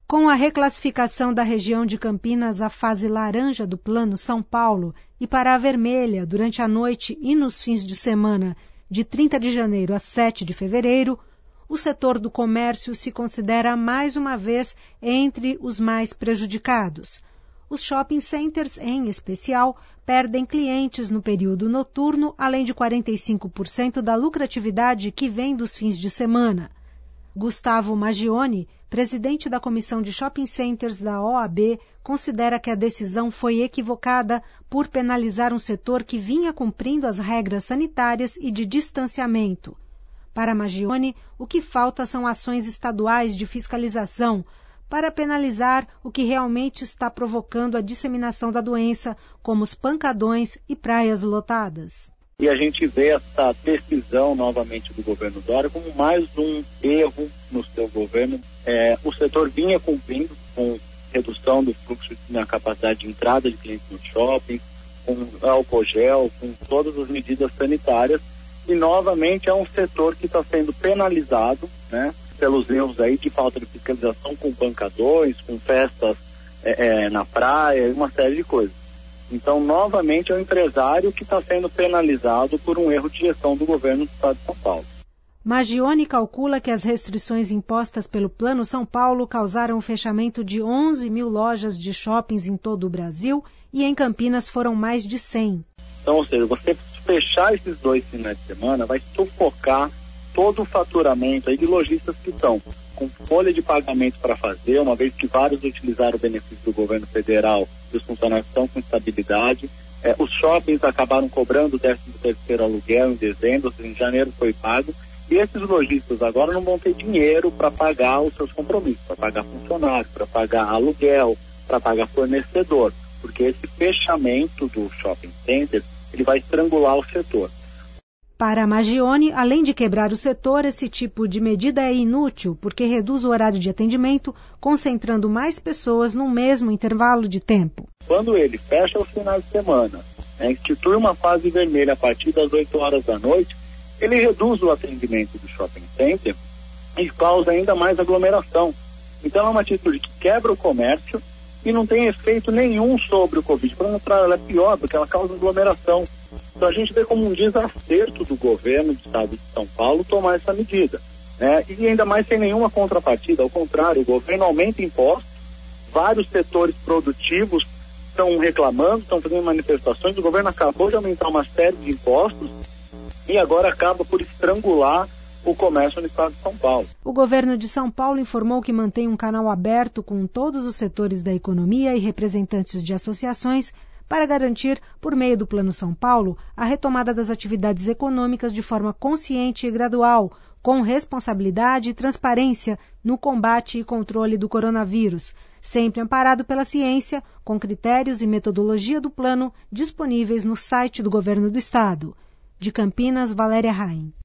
Com a reclassificação da região de Campinas à fase laranja do Plano São Paulo e para a vermelha durante a noite e nos fins de semana de 30 de janeiro a 7 de fevereiro, o setor do comércio se considera mais uma vez entre os mais prejudicados. Os shopping centers, em especial, perdem clientes no período noturno, além de 45% da lucratividade que vem dos fins de semana. Gustavo Maggioni, presidente da Comissão de Shopping Centers da OAB, considera que a decisão foi equivocada por penalizar um setor que vinha cumprindo as regras sanitárias e de distanciamento. Para Maggioni, o que falta são ações estaduais de fiscalização para penalizar o que realmente está provocando a disseminação da doença, como os pancadões e praias lotadas. E a gente vê essa decisão novamente do governo Dória como mais um erro no seu governo. O setor vinha cumprindo com redução do fluxo na capacidade de entrada de clientes no shopping, com álcool gel, com todas as medidas sanitárias. E novamente é um setor que está sendo penalizado, né, pelos erros aí de falta de fiscalização, com pancadões, com festas na praia e uma série de coisas. Então, novamente, é o empresário que está sendo penalizado por um erro de gestão do governo do estado de São Paulo. Maggioni calcula que as restrições impostas pelo Plano São Paulo causaram o fechamento de 11 mil lojas de shoppings em todo o Brasil e em Campinas foram mais de 100. Então, ou seja, você fechar esses 2 finais de semana vai sufocar todo o faturamento aí de lojistas que estão com folha de pagamento para fazer, uma vez que vários utilizaram o benefício do governo federal e os funcionários estão com estabilidade. Os shoppings acabaram cobrando o 13º aluguel em dezembro, ou seja, em janeiro foi pago, e esses lojistas agora não vão ter dinheiro para pagar os seus compromissos, para pagar funcionário, para pagar aluguel, para pagar fornecedor, porque esse fechamento do shopping center, ele vai estrangular o setor. Para Maggioni, além de quebrar o setor, esse tipo de medida é inútil porque reduz o horário de atendimento, concentrando mais pessoas no mesmo intervalo de tempo. Quando ele fecha os finais de semana, institui uma fase vermelha a partir das 8 horas da noite, ele reduz o atendimento do shopping center e causa ainda mais aglomeração. Então é uma atitude que quebra o comércio e não tem efeito nenhum sobre o Covid. Pelo contrário, ela é pior porque ela causa aglomeração. Então a gente vê como um desacerto do governo do estado de São Paulo tomar essa medida, né? E ainda mais sem nenhuma contrapartida. Ao contrário, o governo aumenta impostos, vários setores produtivos estão reclamando, estão fazendo manifestações, o governo acabou de aumentar uma série de impostos e agora acaba por estrangular o comércio no estado de São Paulo. O governo de São Paulo informou que mantém um canal aberto com todos os setores da economia e representantes de associações para garantir, por meio do Plano São Paulo, a retomada das atividades econômicas de forma consciente e gradual, com responsabilidade e transparência no combate e controle do coronavírus, sempre amparado pela ciência, com critérios e metodologia do plano disponíveis no site do governo do estado. De Campinas, Valéria Raim.